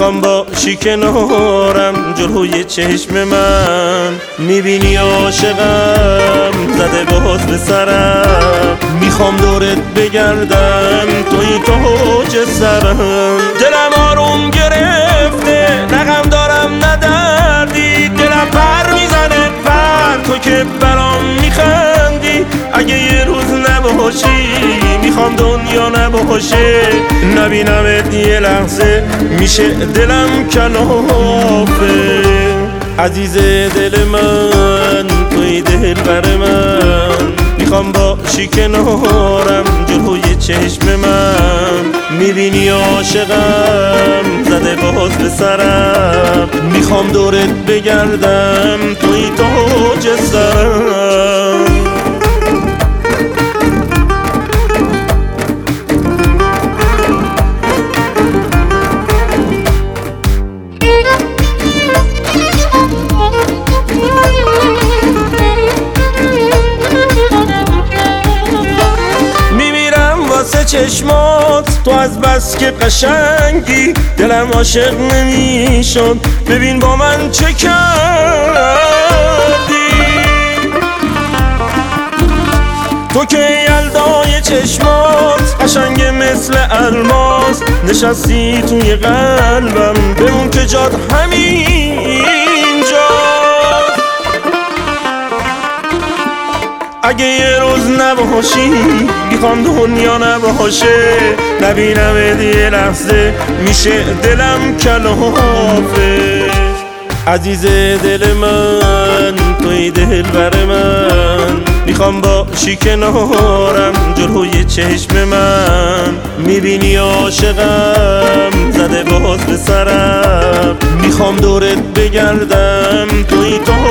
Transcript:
میخوام باشی کنارم جلوی چشم من. میبینی عاشقم زده باز به سرم، میخوام دورت بگردم توی تاج سرم. دلم آروم گرفته نه غم دارم نه دردی، دلم پر میزنه پر تو که برام میخندی. اگه یه روز نباشی میخوام دنیا نباشه، نبینمت یه لحظه میشه دلم کلافه. عزیز دل من توی دلبر من، میخوام باشی کنارم جلوی چشم من. میبینی عاشقم زده باز به سرم، میخوام دورت بگردم توی تاج سرم. چشمات تو از بس که قشنگی دلم عاشق نمیشد، ببین با من چه کردی. تو که یلدای چشمات قشنگ مثل الماس، نشستی توی قلبم بمون که جات همینجا. اگه یه روز نباشی میخوام دنیا نباشه، نبینم یه لحظه میشه دلم کلافه. عزیز دل من توی دلبر من، میخوام باشی کنارم جلوی چشم من. میبینی عاشقم زده باز به سرم، میخوام دورت بگردم توی